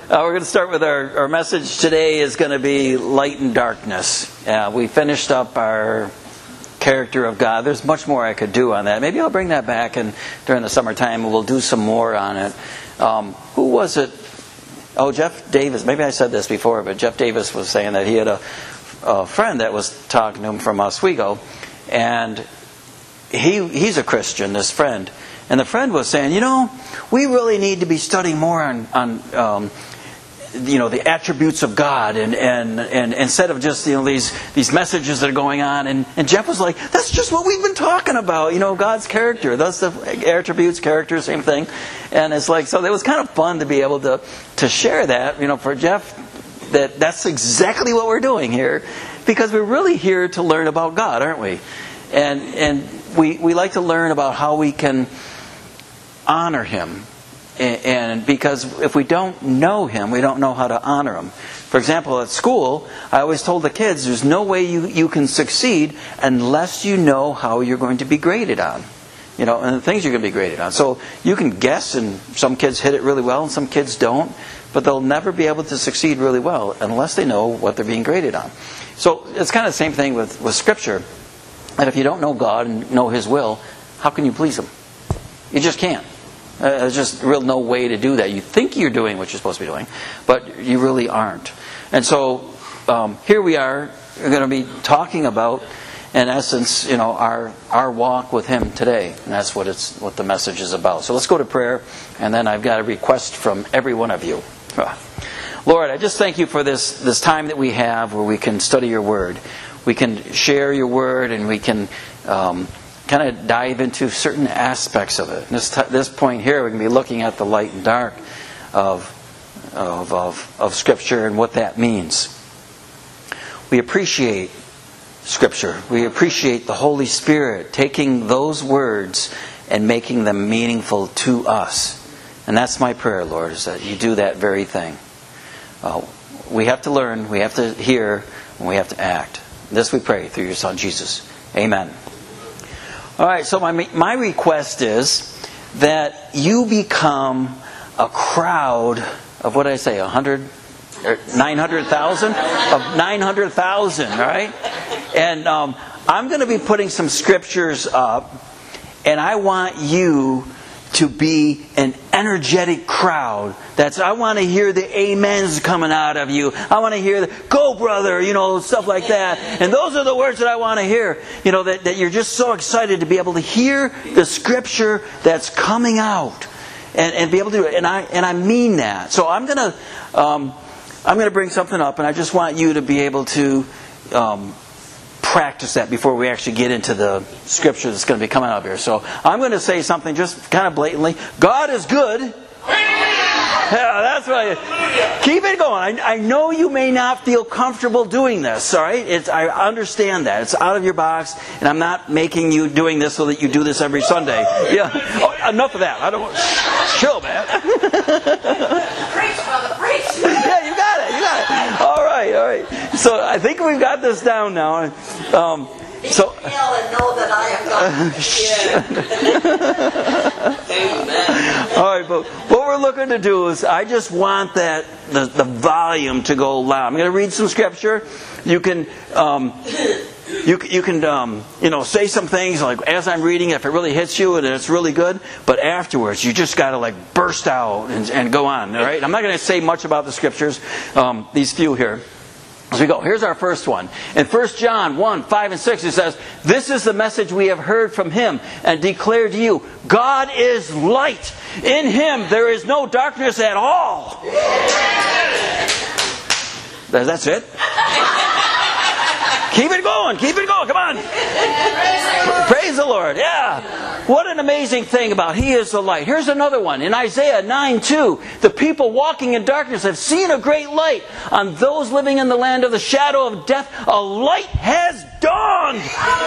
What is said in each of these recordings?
We're going to start with our message today is going to be light and darkness. We finished up our character of God. There's much more I could do on that. Maybe I'll bring that back and during the summertime we'll do some more on it. Who was it? Oh, Jeff Davis. Maybe I said this before, but Jeff Davis was saying that he had a friend that was talking to him from Oswego, and he's a Christian, this friend. And the friend was saying, we really need to be studying more on the attributes of God, and instead of just these messages that are going on. And Jeff was like, that's just what we've been talking about. God's character. That's the attributes, character, same thing. And it's like, so it was kind of fun to be able to share that. For Jeff, that's exactly what we're doing here, because we're really here to learn about God, aren't we? And we like to learn about how we can honor Him. And because if we don't know Him, we don't know how to honor Him. For example, at school, I always told the kids, there's no way you can succeed unless you know how you're going to be graded on. And the things you're going to be graded on. So you can guess, and some kids hit it really well, and some kids don't. But they'll never be able to succeed really well unless they know what they're being graded on. So it's kind of the same thing with Scripture. And if you don't know God and know His will, how can you please Him? You just can't. There's just real no way to do that. You think you're doing what you're supposed to be doing, but you really aren't. And so here we are. We're going to be talking about, in essence, our walk with Him today, and that's what the message is about. So let's go to prayer, and then I've got a request from every one of you. Lord, I just thank You for this time that we have where we can study Your Word. We can share Your Word, and we can kind of dive into certain aspects of it. This point here, we can be looking at the light and dark of Scripture and what that means. We appreciate Scripture. We appreciate the Holy Spirit taking those words and making them meaningful to us. And that's my prayer, Lord, is that You do that very thing. We have to learn, we have to hear, and we have to act. This we pray through Your Son, Jesus. Amen. All right, so my request is that you become a crowd of, what did I say, 100? 900,000? Of 900,000, all right? And I'm going to be putting some scriptures up, and I want you to be an energetic crowd. I want to hear the amens coming out of you. I want to hear the, go brother, stuff like that. And those are the words that I want to hear. That you're just so excited to be able to hear the Scripture that's coming out. And be able to do it. And I mean that. So I'm going to bring something up, and I just want you to be able to practice that before we actually get into the Scripture that's going to be coming up here. So I'm going to say something just kind of blatantly. God is good. Yeah, that's right. Keep it going. I know you may not feel comfortable doing this, all right? I understand that. It's out of your box, and I'm not making you doing this so that you do this every Sunday. Yeah. Oh, enough of that. I don't want... Chill, man. Preach, brother, preach. Yeah, you got it. All right. So I think we've got this down now. So yell and know that I am God. Amen. All right, but what we're looking to do is, I just want the volume to go loud. I'm going to read some scripture. You can say some things like as I'm reading, if it really hits you and it's really good. But afterwards, you just got to burst out and go on. All right. I'm not going to say much about the scriptures. These few here. As we go, here's our first one. In 1 John 1, 5 and 6, it says, "This is the message we have heard from Him and declared to you. God is light. In Him there is no darkness at all." That's it. Keep it going. Come on. Praise the Lord. Yeah. What an amazing thing about He is the light. Here's another one. In Isaiah 9:2, "The people walking in darkness have seen a great light. On those living in the land of the shadow of death, a light has dawned."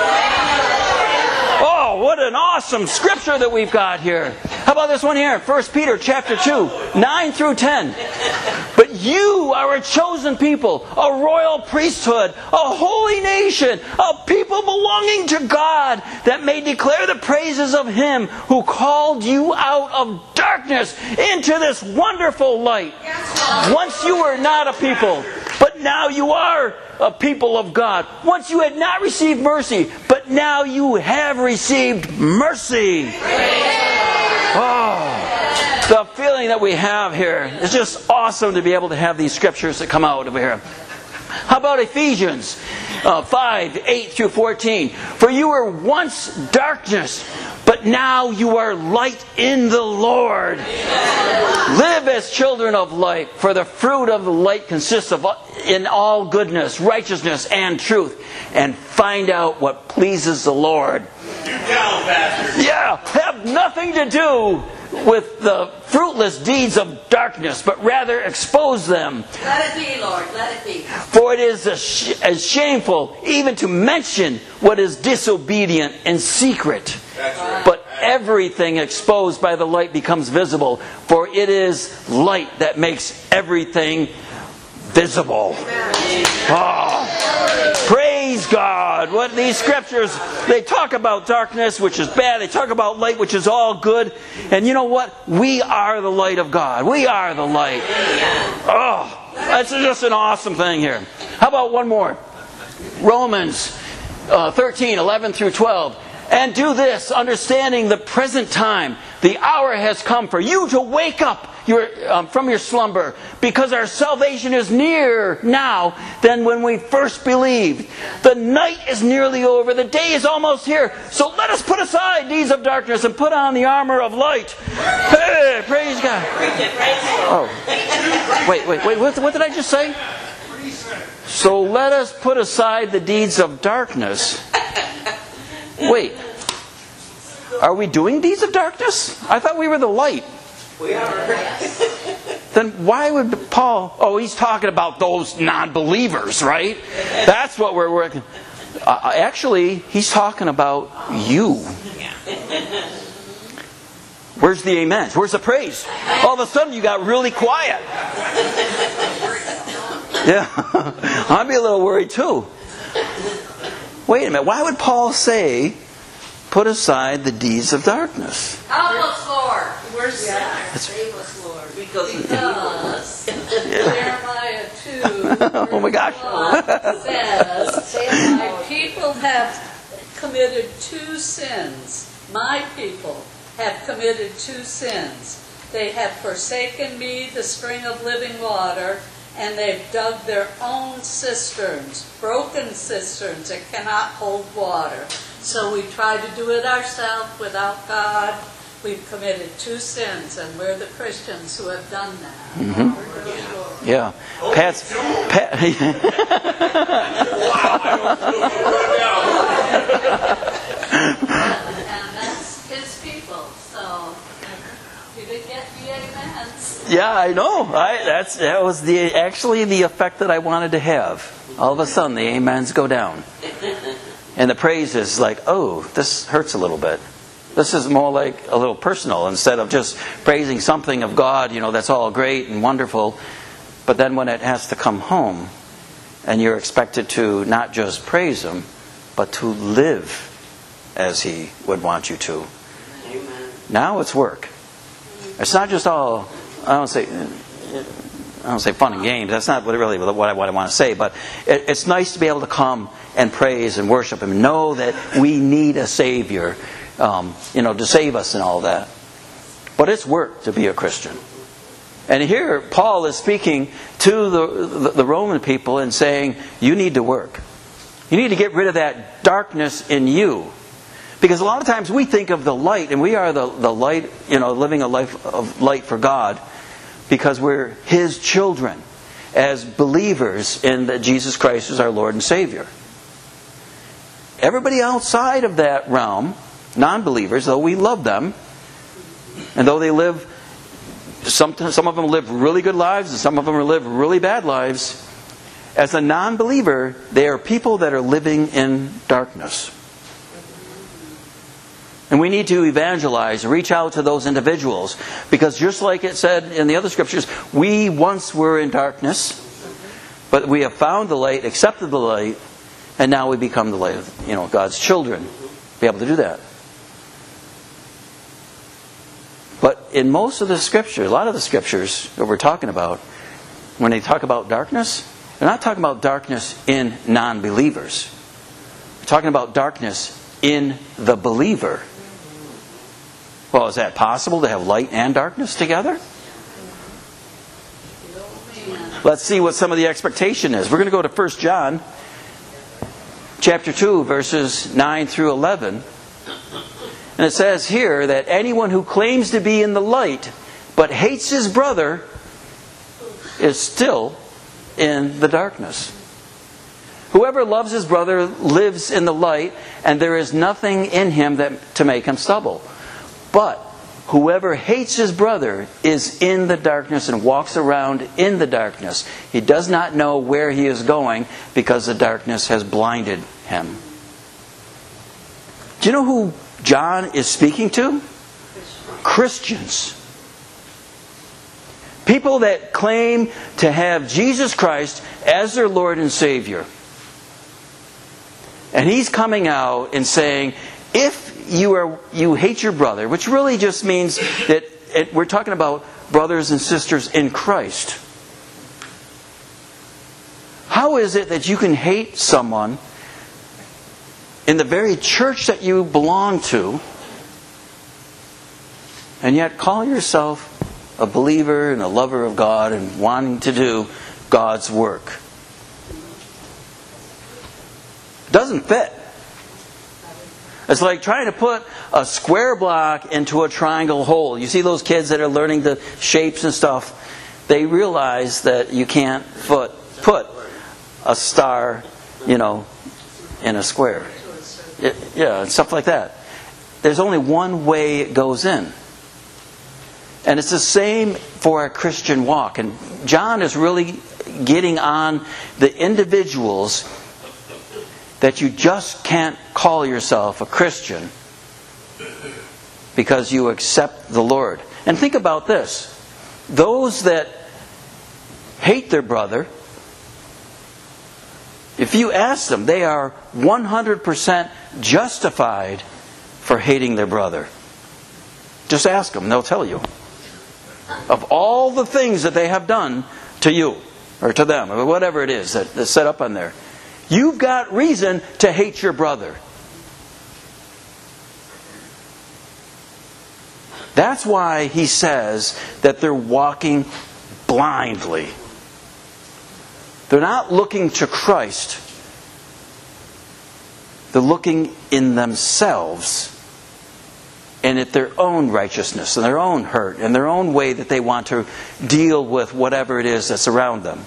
Oh, what an awesome scripture that we've got here. How about this one here? 1 Peter chapter 2, 9 through 10. "But you are a chosen people, a royal priesthood, a holy nation, a people belonging to God, that may declare the praises of Him who called you out of darkness into this wonderful light. Once you were not a people, but now you are a people of God. Once you had not received mercy, but now you have received mercy. Oh, the feeling that we have here is just awesome to be able to have these scriptures that come out of here. How about Ephesians 5, 8 through 14? For you were once darkness, but now you are light in the Lord. Live as children of light, for the fruit of the light consists of in all goodness, righteousness, and truth. And find out what pleases the Lord. Yeah, have nothing to do with the fruitless deeds of darkness, but rather expose them. Let it be, Lord, let it be. For it is as shameful even to mention what is disobedient in secret. Right. But everything exposed by the light becomes visible, for it is light that makes everything visible. Oh, praise God. What these scriptures, they talk about darkness, which is bad. They talk about light, which is all good. And you know what? We are the light of God. We are the light. Oh, that's just an awesome thing here. How about one more? Romans 13, 11 through 12. And do this, understanding the present time. The hour has come for you to wake up from your slumber, because our salvation is nearer now than when we first believed. The night is nearly over. The day is almost here. So let us put aside deeds of darkness and put on the armor of light. Hey, praise God. Oh, wait. What did I just say? So let us put aside the deeds of darkness. Wait, are we doing deeds of darkness? I thought we were the light. We are. Then why would Paul... Oh, he's talking about those non-believers, right? That's what we're working... actually, he's talking about you. Where's the amens? Where's the praise? All of a sudden you got really quiet. Yeah, I'd be a little worried too. Wait a minute, why would Paul say, put aside the deeds of darkness? Help us, Lord. We're sinners. Save us, Lord. Because Jeremiah 2, Oh my gosh. says, my people have committed two sins. My people have committed two sins. They have forsaken me, the spring of living water, and they've dug their own cisterns, broken cisterns that cannot hold water. So we try to do it ourselves without God. We've committed two sins, and we're the Christians who have done that. Mm-hmm. Yeah. Pat. And that's His people. So you didn't get the amens. Yeah, I know. That was actually the effect that I wanted to have. All of a sudden, the amens go down. And the praise is like, oh, this hurts a little bit. This is more like a little personal, instead of just praising something of God, that's all great and wonderful. But then when it has to come home, and you're expected to not just praise Him, but to live as He would want you to. Amen. Now it's work. It's not just all, I don't say fun and games. That's not really what I want to say. But it's nice to be able to come and praise and worship Him. Know that we need a Savior, to save us and all that. But it's work to be a Christian. And here Paul is speaking to the Roman people and saying, you need to work. You need to get rid of that darkness in you. Because a lot of times we think of the light, and we are the light, living a life of light for God, because we're His children as believers in that Jesus Christ is our Lord and Savior. Everybody outside of that realm, non-believers, though we love them, and though they live, some of them live really good lives, and some of them live really bad lives, as a non-believer, they are people that are living in darkness. And we need to evangelize, reach out to those individuals. Because just like it said in the other scriptures, we once were in darkness, but we have found the light, accepted the light, and now we become the light of God's children. Be able to do that. But in most of the scripture, a lot of the scriptures that we're talking about, when they talk about darkness, they're not talking about darkness in non-believers. They're talking about darkness in the believer. Well, is that possible to have light and darkness together? Let's see what some of the expectation is. We're going to go to 1 John chapter 2, verses 9 through 11. And it says here that anyone who claims to be in the light but hates his brother is still in the darkness. Whoever loves his brother lives in the light, and there is nothing in him to make him stumble. But whoever hates his brother is in the darkness and walks around in the darkness. He does not know where he is going because the darkness has blinded him. Do you know who John is speaking to? Christians. People that claim to have Jesus Christ as their Lord and Savior. And he's coming out and saying, if you hate your brother, which really just means that we're talking about brothers and sisters in Christ. How is it that you can hate someone in the very church that you belong to, and yet call yourself a believer and a lover of God and wanting to do God's work? It doesn't fit. It's like trying to put a square block into a triangle hole. You see those kids that are learning the shapes and stuff, they realize that you can't put a star, in a square. Yeah, and stuff like that. There's only one way it goes in. And it's the same for our Christian walk. And John is really getting on the individuals that you just can't call yourself a Christian because you accept the Lord. And think about this. Those that hate their brother, if you ask them, they are 100% justified for hating their brother. Just ask them, they'll tell you. Of all the things that they have done to you, or to them, or whatever it is that's set up on there, you've got reason to hate your brother. That's why he says that they're walking blindly. They're not looking to Christ. They're looking in themselves and at their own righteousness and their own hurt and their own way that they want to deal with whatever it is that's around them.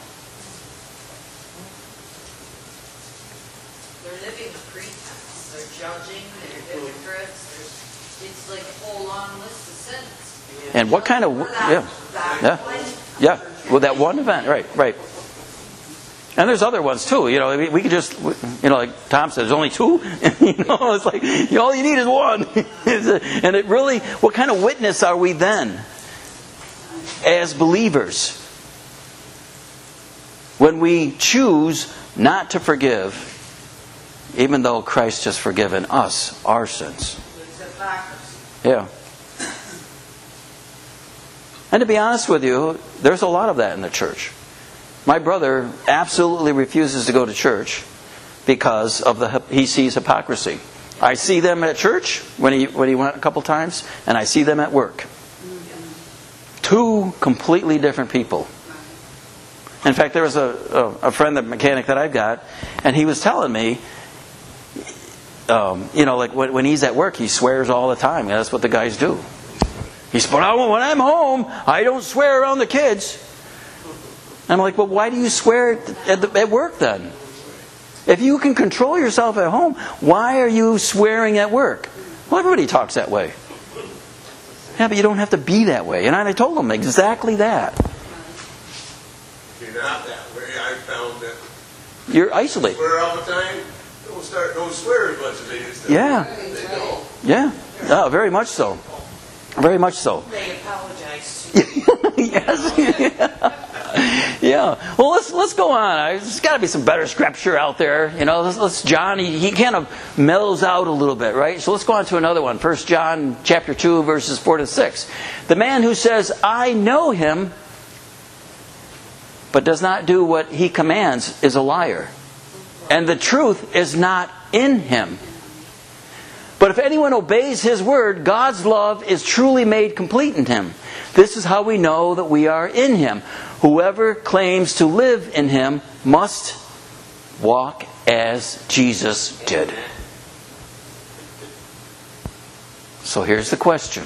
They're living the pretense. They're judging. They're hypocrites. It's like a whole long list of sins. And what kind of... Yeah. Well, that one event. Right. And there's other ones too. We could just, like Tom said, there's only two. It's like, all you need is one. And it really, what kind of witness are we then as believers when we choose not to forgive, even though Christ has forgiven us our sins? Yeah. And to be honest with you, there's a lot of that in the church. My brother absolutely refuses to go to church because of he sees hypocrisy. I see them at church when he went a couple times, and I see them at work. Two completely different people. In fact, there was a friend, the mechanic that I've got, and he was telling me, like when he's at work, he swears all the time. That's what the guys do. He said, when I'm home, I don't swear around the kids. I'm like, well, why do you swear at work then? If you can control yourself at home, why are you swearing at work? Well, everybody talks that way. Yeah, but you don't have to be that way. And I told him exactly that. If you're not that way, I found that you're isolated. Swear all the time. Don't swear as much as they used to. Yeah. They don't. Yeah. Oh, very much so. Very much so. They apologize to you. Yes. Yeah. Well, let's go on. There's got to be some better scripture out there. You know, let's John. He kind of mellows out a little bit, right? So let's go on to another one. 1 John chapter 2, verses 4 to 6. The man who says, "I know him," but does not do what he commands is a liar, and the truth is not in him. But if anyone obeys his word, God's love is truly made complete in him. This is how we know that we are in him. Whoever claims to live in him must walk as Jesus did. So here's the question.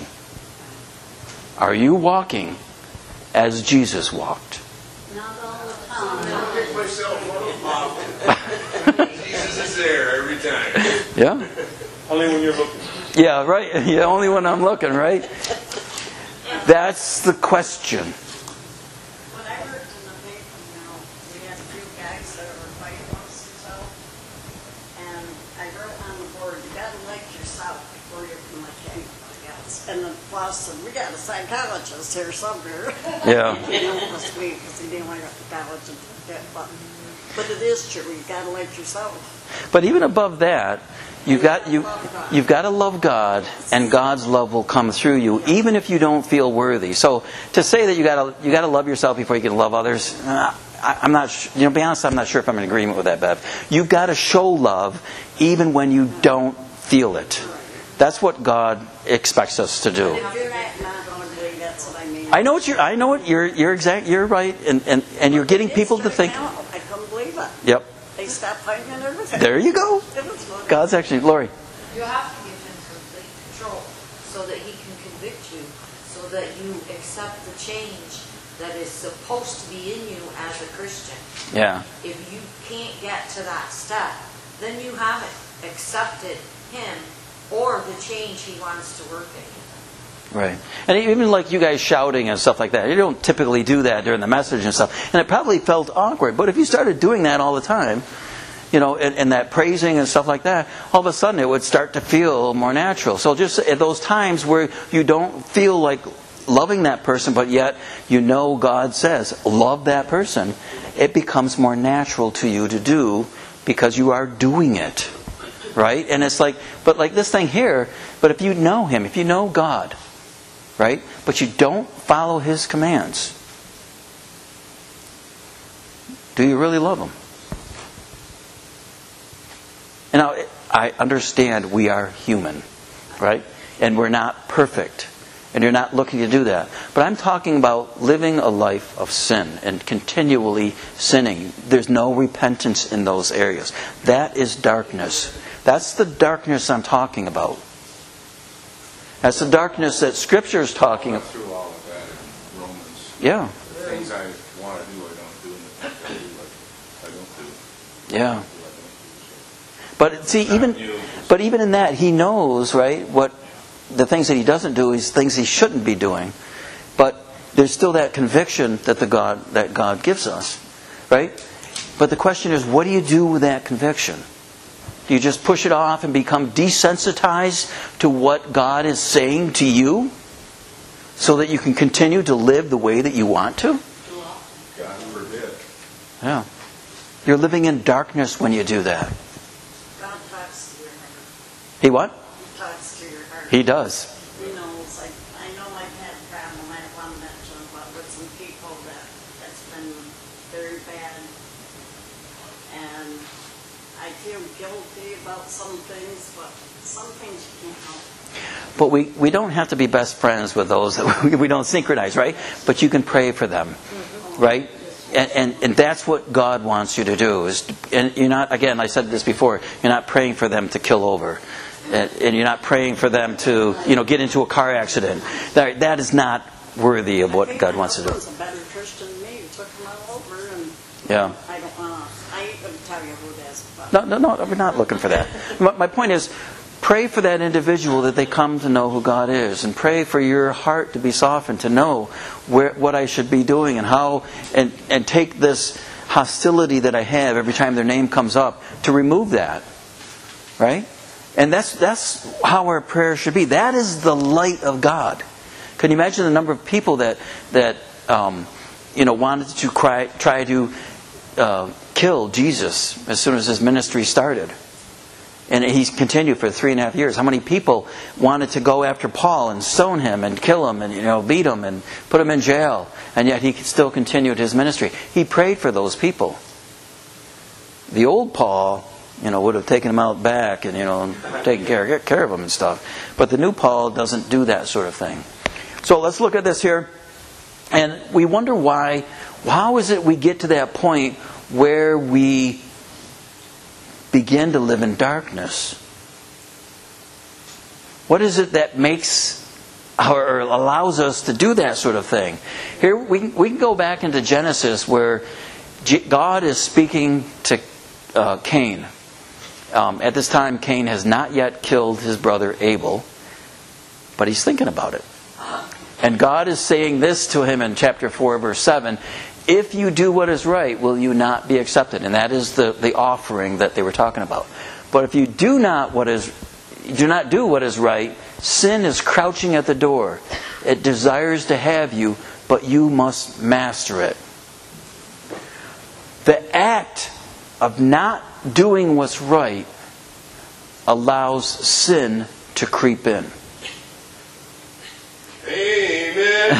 Are you walking as Jesus walked? Not all the time. I pick myself up. Jesus is there every time. Yeah? Only when you're looking. Yeah, right. Yeah, only when I'm looking, right? That's the question. When I worked in the paper, we had a few guys that were fighting amongst themselves, and I wrote on the board, you gotta like yourself before you can like anybody else. And the boss said, we got a psychologist here somewhere. Yeah. You know, this week, because he didn't like the college and that, but it is true, you gotta like yourself. But even above that, you've got to love God, and God's love will come through you, even if you don't feel worthy. So to say that you got to love yourself before you can love others, I'm not. To be honest, I'm not sure if I'm in agreement with that, Bev. You've got to show love even when you don't feel it. That's what God expects us to do. If you're not going to believe, that's what I mean. I know what you're right, and you're getting people to think. I couldn't believe it. Yep. They stopped fighting and everything. There you go. It was funny. God's actually, Lori. You have to give him complete control so that he can convict you, so that you accept the change that is supposed to be in you as a Christian. Yeah. If you can't get to that step, then you haven't accepted him or the change he wants to work in you. Right. And even like you guys shouting and stuff like that, you don't typically do that during the message and stuff. And it probably felt awkward. But if you started doing that all the time, and that praising and stuff like that, all of a sudden it would start to feel more natural. So just at those times where you don't feel like loving that person, but yet God says, love that person, it becomes more natural to you to do because you are doing it. Right? And it's like, but like this thing here, but if you know him, if you know God, right? But you don't follow his commands, do you really love him? And now, I understand we are human, right? And we're not perfect. And you're not looking to do that. But I'm talking about living a life of sin and continually sinning. There's no repentance in those areas. That is darkness. That's the darkness I'm talking about. That's the darkness that Scripture is talking about. Through all of that in Romans. Yeah. The things I want to do, I don't do, and the things I do, I don't do. Yeah. But see, even in that, he knows, right, what the things that he doesn't do is things he shouldn't be doing. But there's still that conviction that God gives us, right? But the question is, what do you do with that conviction? Do you just push it off and become desensitized to what God is saying to you so that you can continue to live the way that you want to? God forbid. Yeah. You're living in darkness when you do that. God talks to your heart. He what? He talks to your heart. He does. He knows. I know I've had a problem. I want to mention about with some people that's been very bad. And I feel guilty about some things, but some things you can't help. But we don't have to be best friends with those that we don't synchronize, right? But you can pray for them, right? And that's what God wants you to do. And you're not, again, I said this before, you're not praying for them to kill over. And you're not praying for them to, get into a car accident. That is not worthy of what God wants to do. I think my husband's a better Christian than me. He took him all over, and Yeah. I don't want to. I ain't going to tell you who it is. But No, we're not looking for that. My point is, pray for that individual that they come to know who God is, and pray for your heart to be softened, to know what I should be doing and how, and take this hostility that I have every time their name comes up to remove that, right? And that's how our prayer should be. That is the light of God. Can you imagine the number of people that wanted to try to kill Jesus as soon as his ministry started? And he's continued for 3.5 years. How many people wanted to go after Paul and stone him and kill him and beat him and put him in jail? And yet he still continued his ministry. He prayed for those people. The old Paul, would have taken him out back and taken care of him and stuff. But the new Paul doesn't do that sort of thing. So let's look at this here, and we wonder why. How is it we get to that point where we begin to live in darkness? What is it that makes or allows us to do that sort of thing? Here we can go back into Genesis where God is speaking to Cain. At this time, Cain has not yet killed his brother Abel, but he's thinking about it. And God is saying this to him in chapter 4, verse 7. If you do what is right, will you not be accepted? And that is the offering that they were talking about. But if you do not do what is right, sin is crouching at the door. It desires to have you, but you must master it. The act of not doing what's right allows sin to creep in. Amen.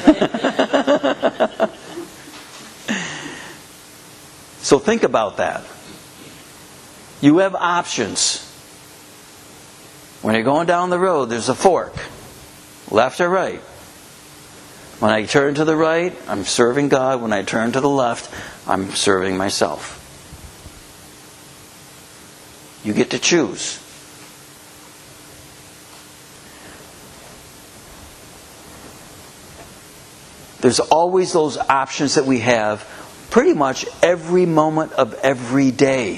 So think about that. You have options. When you're going down the road, there's a fork. Left or right. When I turn to the right, I'm serving God. When I turn to the left, I'm serving myself. You get to choose. There's always those options that we have pretty much every moment of every day.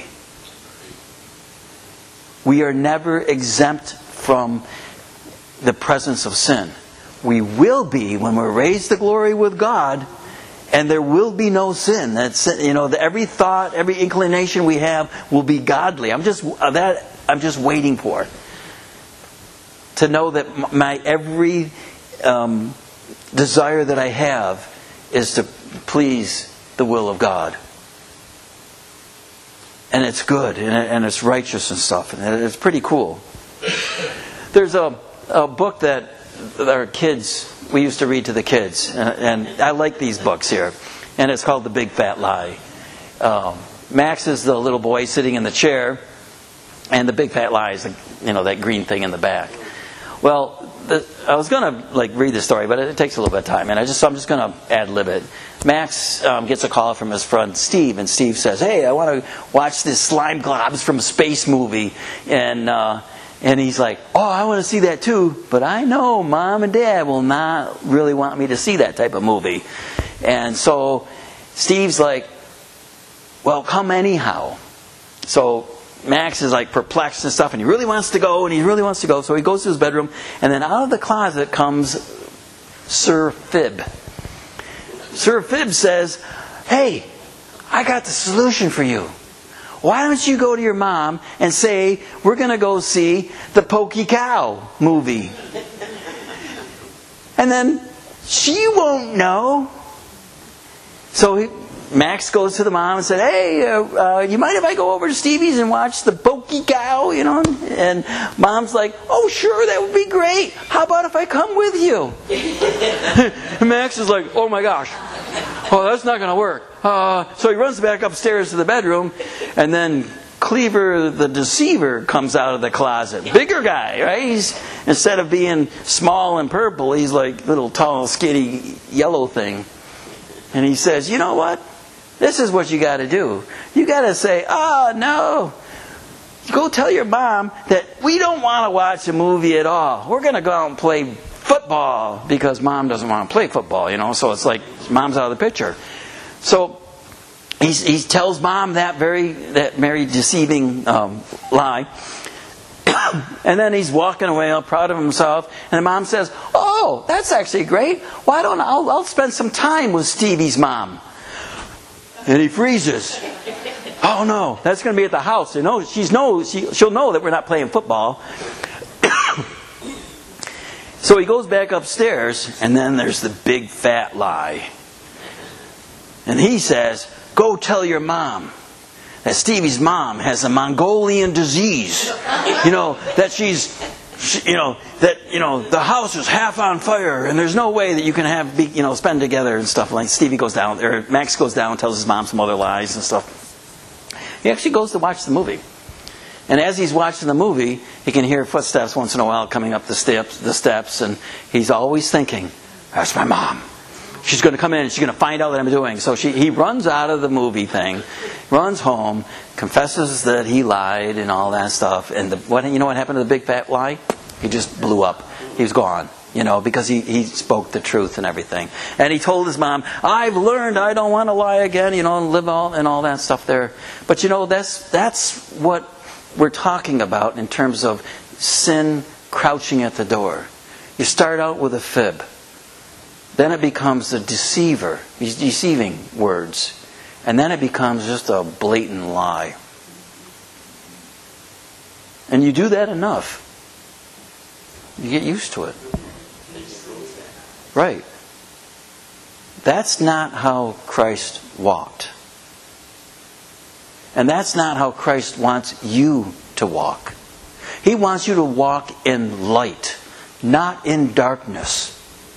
We are never exempt from the presence of sin. We will be when we're raised to glory with God, and there will be no sin. That's every thought, every inclination we have will be godly. I'm just waiting for it. To know that my every desire that I have is to please the will of God. And it's good, and it's righteous and stuff, and it's pretty cool. There's a book that our kids, we used to read to the kids, and I like these books here, and it's called The Big Fat Lie. Max is the little boy sitting in the chair, and the big fat lie is that green thing in the back. Well, I was going to read the story, but it takes a little bit of time, and I'm just going to ad-lib it. Max gets a call from his friend Steve, and Steve says, "Hey, I want to watch this Slime Globs from Space movie," and he's like, "Oh, I want to see that too, but I know Mom and Dad will not really want me to see that type of movie." And so Steve's like, "Well, come anyhow." So Max is perplexed and stuff, and he really wants to go, so he goes to his bedroom, and then out of the closet comes Sir Fib. Sir Fib says, "Hey, I got the solution for you. Why don't you go to your mom and say, we're going to go see the Pokey Cow movie? And then she won't know." So Max goes to the mom and said, "Hey, you mind if I go over to Stevie's and watch the Pokey Cow, And Mom's like, "Oh, sure, that would be great. How about if I come with you?" And Max is like, "Oh my gosh. Oh, that's not going to work." So he runs back upstairs to the bedroom, and then Cleaver the Deceiver comes out of the closet. Bigger guy, right? He's, instead of being small and purple, he's like little tall, skinny yellow thing. And he says, "You know what? This is what you got to do. You got to say, no. Go tell your mom that we don't want to watch a movie at all. We're going to go out and play football," because Mom doesn't want to play football, So it's like Mom's out of the picture. So he tells Mom that very deceiving lie. And then he's walking away all proud of himself. And the mom says, "Oh, that's actually great. Why don't I'll spend some time with Stevie's mom." And he freezes. Oh no, that's going to be at the house. She'll know that we're not playing football. So he goes back upstairs, and then there's the big fat lie. And he says, go tell your mom that Stevie's mom has a Mongolian disease. That the house is half on fire, and there's no way that you can spend together and stuff. Like Stevie goes down, or Max goes down and tells his mom some other lies and stuff. He actually goes to watch the movie. And as he's watching the movie, he can hear footsteps once in a while coming up the steps, and he's always thinking, that's my mom. She's going to come in and she's going to find out what I'm doing. So he runs out of the movie thing, runs home, confesses that he lied and all that stuff. And what happened to the big fat lie? He just blew up. He was gone, because he spoke the truth and everything. And he told his mom, I've learned I don't want to lie again, and live all that stuff there. But that's what we're talking about in terms of sin crouching at the door. You start out with a fib. Then it becomes a deceiver. He's deceiving words. And then it becomes just a blatant lie. And you do that enough, you get used to it. Right. That's not how Christ walked. And that's not how Christ wants you to walk. He wants you to walk in light, not in darkness.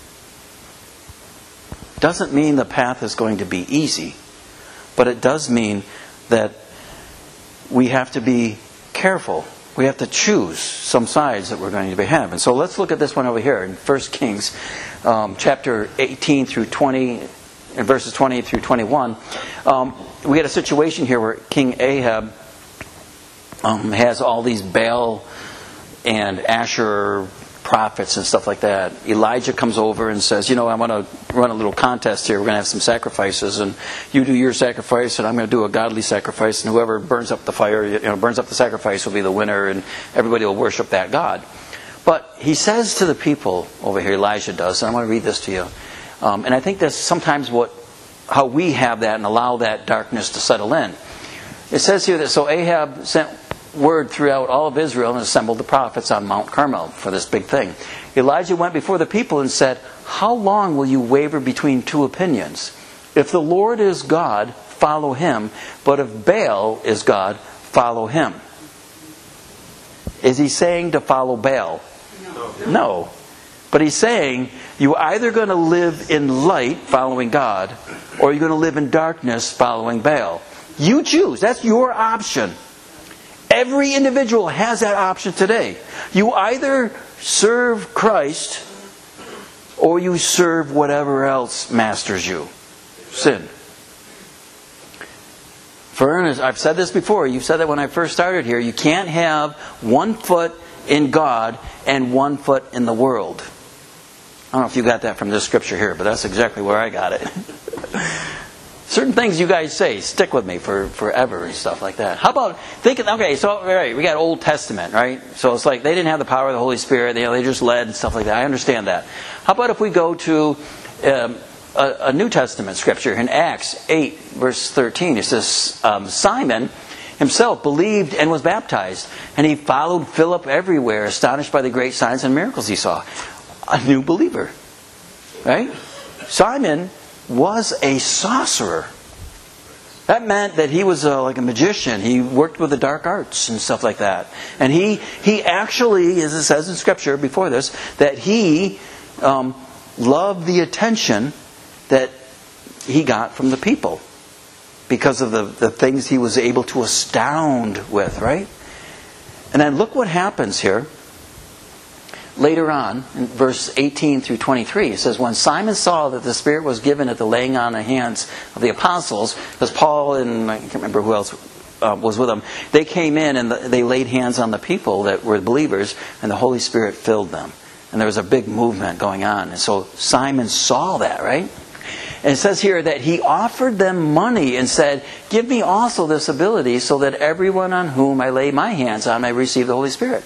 Doesn't mean the path is going to be easy, but it does mean that we have to be careful. We have to choose some sides that we're going to have. And so let's look at this one over here in 1 Kings chapter 18 through 20, and verses 20 through 21. We had a situation here where King Ahab has all these Baal and Asher prophets and stuff like that. Elijah comes over and says, I want to run a little contest here. We're going to have some sacrifices, and you do your sacrifice, and I'm going to do a godly sacrifice, and whoever burns up the fire, burns up the sacrifice will be the winner, and everybody will worship that God. But he says to the people over here, Elijah does, and I want to read this to you. And I think that's sometimes how we have that and allow that darkness to settle in. It says here that so Ahab sent word throughout all of Israel and assembled the prophets on Mount Carmel for this big thing. Elijah went before the people and said, how long will you waver between two opinions? If the Lord is God, follow him. But if Baal is God, follow him. Is he saying to follow Baal? No. But he's saying, you're either going to live in light, following God, or you're going to live in darkness, following Baal. You choose. That's your option. Every individual has that option today. You either serve Christ, or you serve whatever else masters you. Sin. I've said this before. You've said that when I first started here. You can't have 1 foot in God and 1 foot in the world. I don't know if you got that from this scripture here, but that's exactly where I got it. Certain things you guys say stick with me for forever and stuff like that. How about thinking? Okay, so all right, we got Old Testament, right? So it's like they didn't have the power of the Holy Spirit; they just led and stuff like that. I understand that. How about if we go to a New Testament scripture in Acts 8, verse 13? It says Simon himself believed and was baptized, and he followed Philip everywhere, astonished by the great signs and miracles he saw. A new believer, right? Simon was a sorcerer. That meant that he was like a magician. He worked with the dark arts and stuff like that. And he actually, as it says in Scripture before this, that he loved the attention that he got from the people because of the things he was able to astound with, right? And then look what happens here. Later on, in verse 18 through 23, it says, when Simon saw that the Spirit was given at the laying on of hands of the apostles, because Paul and I can't remember who else was with them, they came in and they laid hands on the people that were believers, and the Holy Spirit filled them. And there was a big movement going on. And so Simon saw that, right? And it says here that he offered them money and said, give me also this ability so that everyone on whom I lay my hands on may receive the Holy Spirit.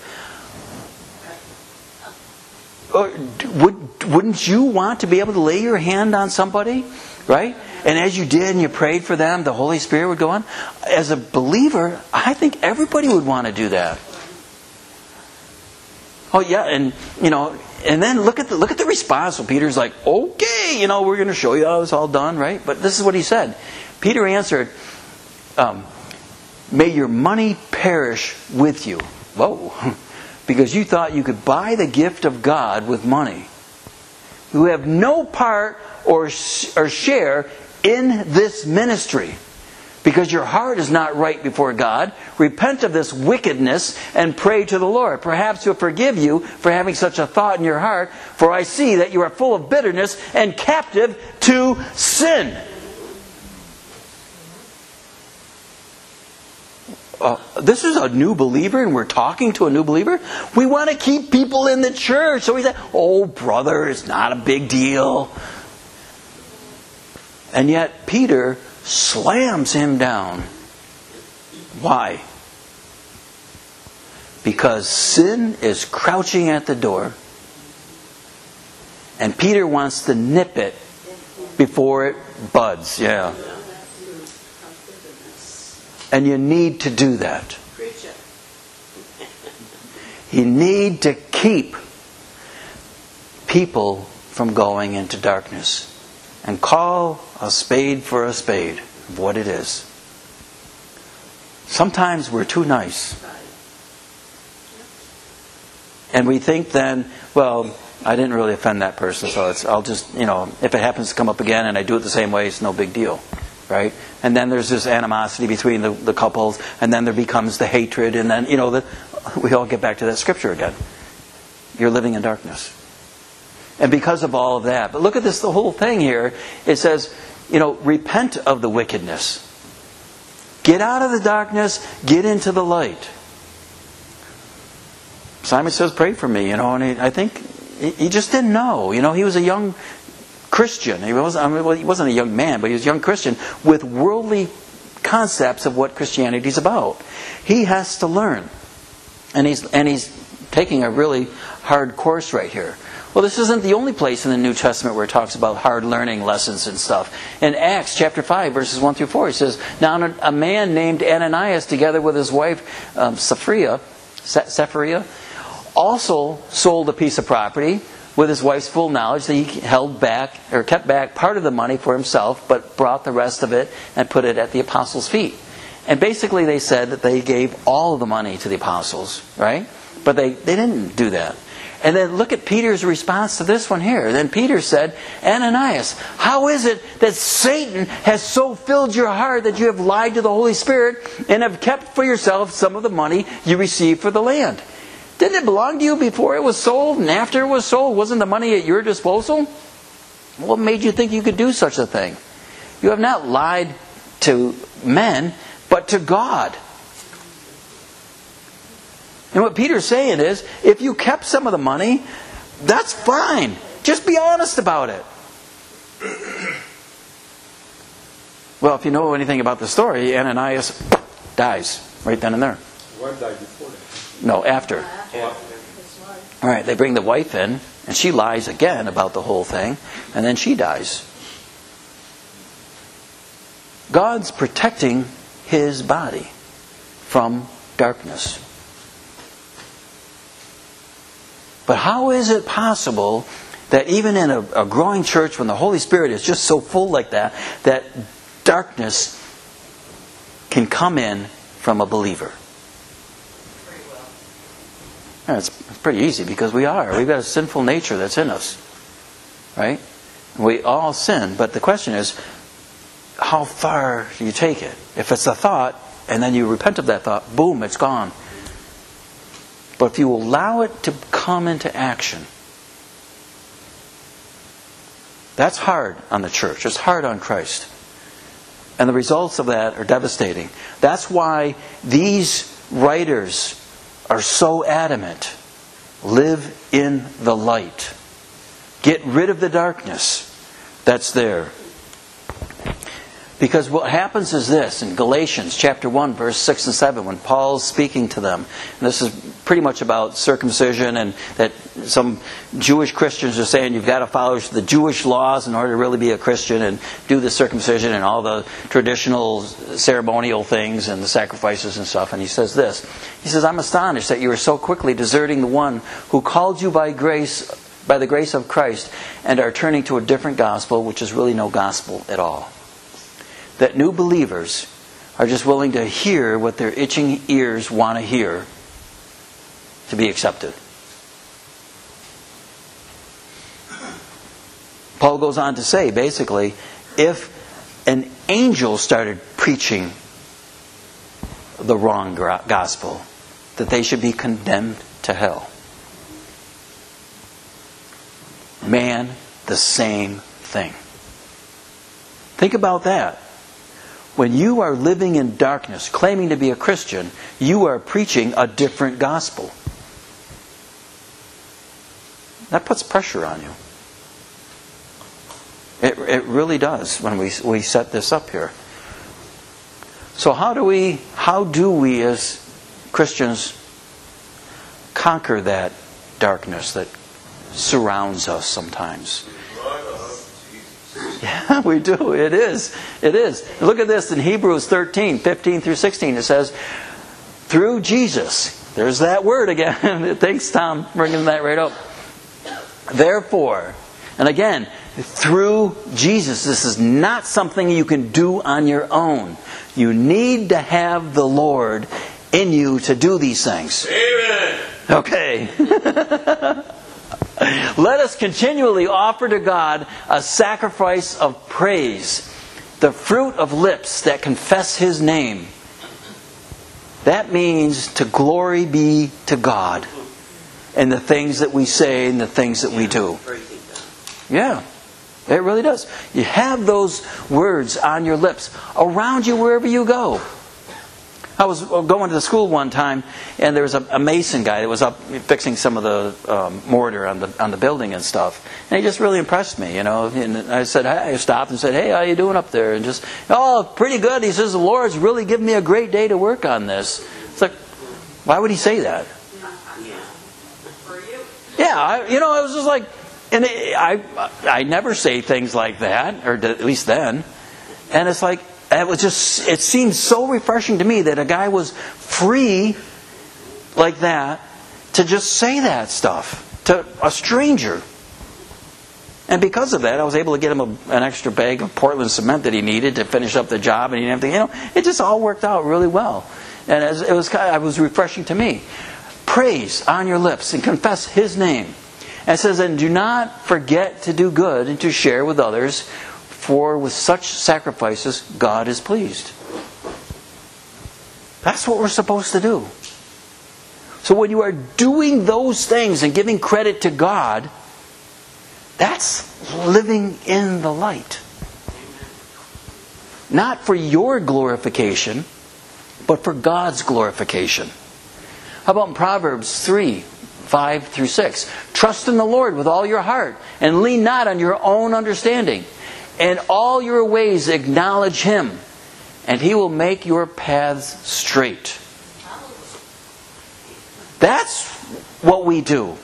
Wouldn't you want to be able to lay your hand on somebody Right? And as you did and you prayed for them, the Holy Spirit would go on. As a believer, I think everybody would want to do that. Oh yeah, and and then look at the response. So Peter's like, okay, we're going to show you how it's all done, right? But this is what he said. Peter answered, may your money perish with you. Whoa. Because you thought you could buy the gift of God with money. You have no part or share in this ministry. Because your heart is not right before God. Repent of this wickedness and pray to the Lord. Perhaps He'll forgive you for having such a thought in your heart. For I see that you are full of bitterness and captive to sin. This is a new believer and we're talking to a new believer. We want to keep people in the church. So we say, oh brother, it's not a big deal. And yet Peter slams him down. Why? Because sin is crouching at the door. And Peter wants to nip it before it buds. Yeah. And you need to do that. You need to keep people from going into darkness. And call a spade for a spade of what it is. Sometimes we're too nice. And we think then, well, I didn't really offend that person, so I'll just, if it happens to come up again and I do it the same way, it's no big deal. Right? And then there's this animosity between the couples, and then there becomes the hatred, and then, we all get back to that scripture again. You're living in darkness. And because of all of that. But look at this, the whole thing here. It says, repent of the wickedness. Get out of the darkness, get into the light. Simon says, pray for me, and I think he just didn't know. He was a young Christian. He wasn't a young man, but he was a young Christian with worldly concepts of what Christianity is about. He has to learn. And he's taking a really hard course right here. Well, this isn't the only place in the New Testament where it talks about hard learning lessons and stuff. In Acts chapter 5, verses 1 through 4, it says, now a man named Ananias, together with his wife Sapphira, also sold a piece of property with his wife's full knowledge. That he kept back part of the money for himself, but brought the rest of it and put it at the apostles' feet. And basically they said that they gave all of the money to the apostles, right? But they didn't do that. And then look at Peter's response to this one here. Then Peter said, Ananias, how is it that Satan has so filled your heart that you have lied to the Holy Spirit and have kept for yourself some of the money you received for the land? Didn't it belong to you before it was sold and after it was sold? Wasn't the money at your disposal? What made you think you could do such a thing? You have not lied to men, but to God. And what Peter's saying is, if you kept some of the money, that's fine. Just be honest about it. Well, if you know anything about the story, Ananias dies right then and there. His wife died before that. No, after. All right, they bring the wife in, and she lies again about the whole thing, and then she dies. God's protecting His body from darkness. But how is it possible that even in a growing church, when the Holy Spirit is just so full like that darkness can come in from a believer? It's pretty easy because we've got a sinful nature that's in us. Right? We all sin, but the question is, how far do you take it? If it's a thought, and then you repent of that thought, boom, it's gone. But if you allow it to come into action, that's hard on the church. It's hard on Christ. And the results of that are devastating. That's why these writers are so adamant. Live in the light. Get rid of the darkness that's there. Because what happens is this, in Galatians chapter 1, verse 6 and 7, when Paul's speaking to them, and this is pretty much about circumcision, and that some Jewish Christians are saying you've got to follow the Jewish laws in order to really be a Christian and do the circumcision and all the traditional ceremonial things and the sacrifices and stuff. And he says this. He says, I'm astonished that you are so quickly deserting the one who called you by the grace of Christ and are turning to a different gospel, which is really no gospel at all. That new believers are just willing to hear what their itching ears want to hear to be accepted. Paul goes on to say, basically, if an angel started preaching the wrong gospel, that they should be condemned to hell. Man, the same thing. Think about that. When you are living in darkness, claiming to be a Christian, you are preaching a different gospel. That puts pressure on you. It really does when we set this up here. So how do we as Christians conquer that darkness that surrounds us sometimes? Yeah, we do. It is. Look at this in Hebrews 13, 15 through 16. It says, through Jesus. There's that word again. Thanks, Tom, bringing that right up. Therefore, and again, through Jesus. This is not something you can do on your own. You need to have the Lord in you to do these things. Amen. Okay. Let us continually offer to God a sacrifice of praise, the fruit of lips that confess His name. That means to glory be to God in the things that we say and the things that we do. Yeah, it really does. You have those words on your lips, around you wherever you go. I was going to the school one time, and there was a mason guy that was up fixing some of the mortar on the building and stuff. And he just really impressed me, And I stopped and said, "Hey, how you doing up there?" And just, "Oh, pretty good." He says, "The Lord's really given me a great day to work on this." It's like, why would he say that? For you. Yeah, it was just like, and I never say things like that, or at least then. And it's like, it seemed so refreshing to me that a guy was free like that to just say that stuff to a stranger. And because of that, I was able to get him an extra bag of Portland cement that he needed to finish up the job, and he didn't have to, it just all worked out really well. And it was refreshing to me. Praise on your lips and confess His name. And it says, and do not forget to do good and to share with others, for with such sacrifices God is pleased. That's what we're supposed to do. So when you are doing those things and giving credit to God, that's living in the light. Not for your glorification, but for God's glorification. How about in Proverbs 3, 5 through 6? Trust in the Lord with all your heart, and lean not on your own understanding. In all your ways acknowledge Him, and He will make your paths straight. That's what we do.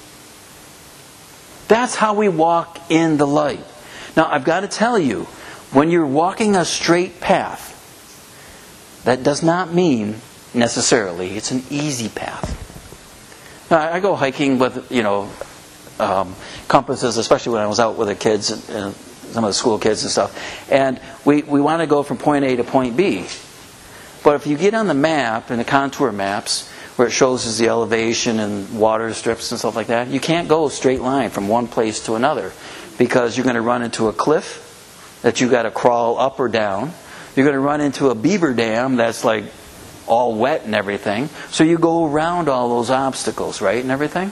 That's how we walk in the light. Now, I've got to tell you, when you're walking a straight path, that does not mean necessarily it's an easy path. Now, I go hiking with, compasses, especially when I was out with the kids and some of the school kids and stuff. And we want to go from point A to point B. But if you get on the map, and the contour maps, where it shows us the elevation and water strips and stuff like that, you can't go a straight line from one place to another, because you're going to run into a cliff that you've got to crawl up or down. You're going to run into a beaver dam that's like all wet and everything. So you go around all those obstacles, right, and everything.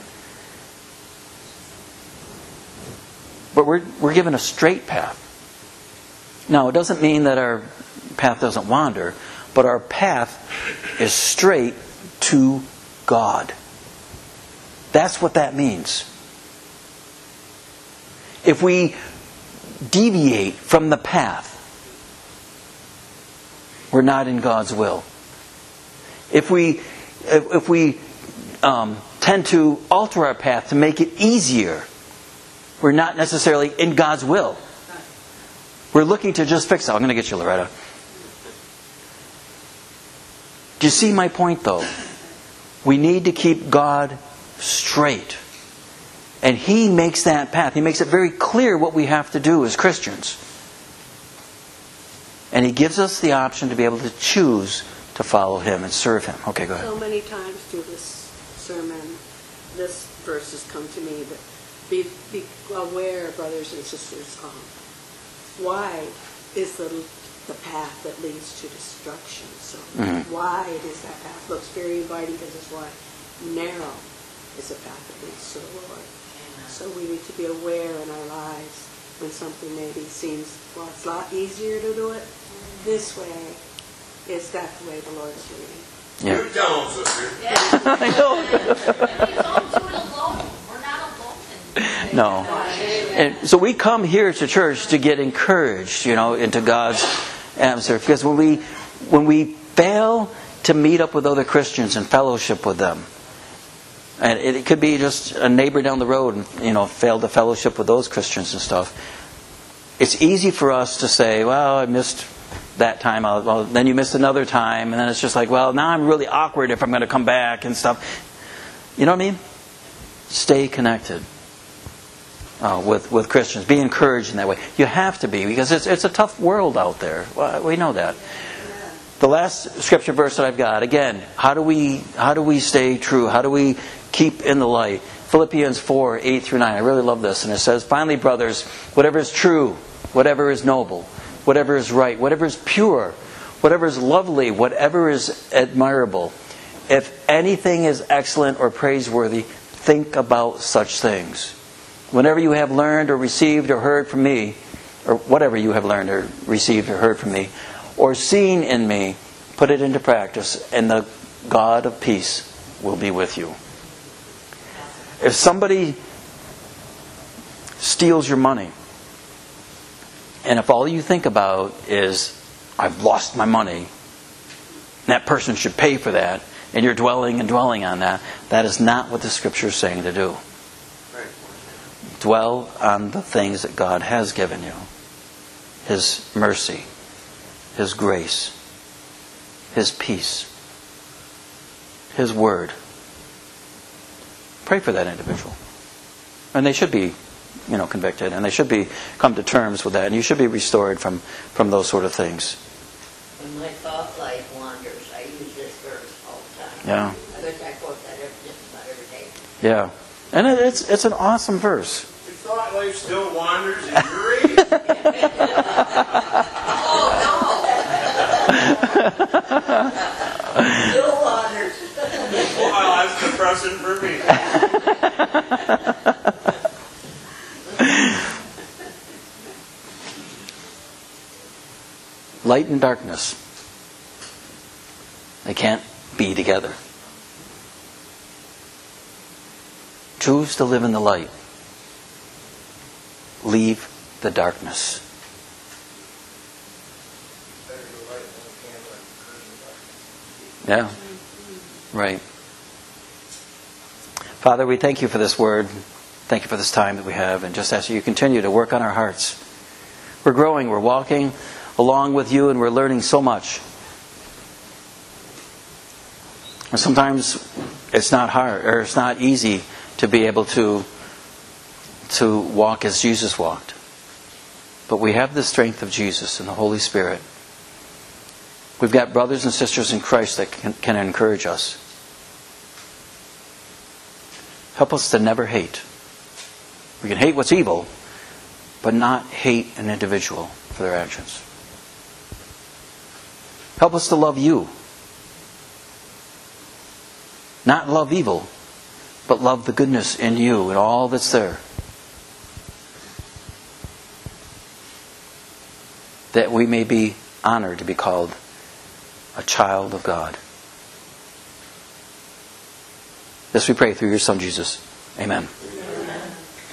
But we're given a straight path. Now, it doesn't mean that our path doesn't wander, but our path is straight to God. That's what that means. If we deviate from the path, we're not in God's will. If we tend to alter our path to make it easier, we're not necessarily in God's will. We're looking to just fix it. I'm going to get you, Loretta. Do you see my point, though? We need to keep God straight. And He makes that path. He makes it very clear what we have to do as Christians. And He gives us the option to be able to choose to follow Him and serve Him. Okay, go ahead. So many times through this sermon, this verse has come to me, that be aware, brothers and sisters, wide is the path that leads to destruction. So wide is that path. Looks very inviting because it's wide. Narrow is the path that leads to the Lord. So we need to be aware in our lives when something maybe seems, well, it's a lot easier to do it this way. Is that the way the Lord's leading? Yeah. You tell them, sister. I know. We don't do it alone. We're not alone. No. And so we come here to church to get encouraged, into God's atmosphere. Because when we fail to meet up with other Christians and fellowship with them, and it could be just a neighbor down the road and, fail to fellowship with those Christians and stuff, it's easy for us to say, well, I missed that time. Well, then you missed another time. And then it's just like, well, now I'm really awkward if I'm going to come back and stuff. You know what I mean? Stay connected with Christians. Be encouraged in that way. You have to be, because it's a tough world out there. Well, we know that. The last scripture verse that I've got, again, how do we stay true? How do we keep in the light? Philippians 4:8-9. I really love this. And it says, finally, brothers, whatever is true, whatever is noble, whatever is right, whatever is pure, whatever is lovely, whatever is admirable, if anything is excellent or praiseworthy, think about such things. Whenever you have learned or received or heard from me, or whatever you have learned or received or heard from me, or seen in me, put it into practice, and the God of peace will be with you. If somebody steals your money, and if all you think about is, I've lost my money, that person should pay for that, and you're dwelling on that, that is not what the Scripture is saying to do. Dwell on the things that God has given you. His mercy, His grace, His peace, His Word. Pray for that individual. And they should be convicted, and they should come to terms with that, and you should be restored from those sort of things. When my thought life wanders, I use this verse all the time. Yeah. I guess I quote that just about every day. Yeah. And it's an awesome verse. Your thought life still wanders at your age? Still wanders. Well, that's depressing for me. Light and darkness, they can't be together. Choose to live in the light. Leave the darkness. Yeah, right. Father, we thank you for this word. Thank you for this time that we have, and just ask you continue to work on our hearts. We're growing, we're walking along with you, and we're learning so much. And sometimes it's not hard, or it's not easy to be able to walk as Jesus walked. But we have the strength of Jesus and the Holy Spirit. We've got brothers and sisters in Christ that can encourage us. Help us to never hate. We can hate what's evil, but not hate an individual for their actions. Help us to love you. Not love evil, but love the goodness in you and all that's there. That we may be honored to be called a child of God. This we pray through your Son Jesus. Amen.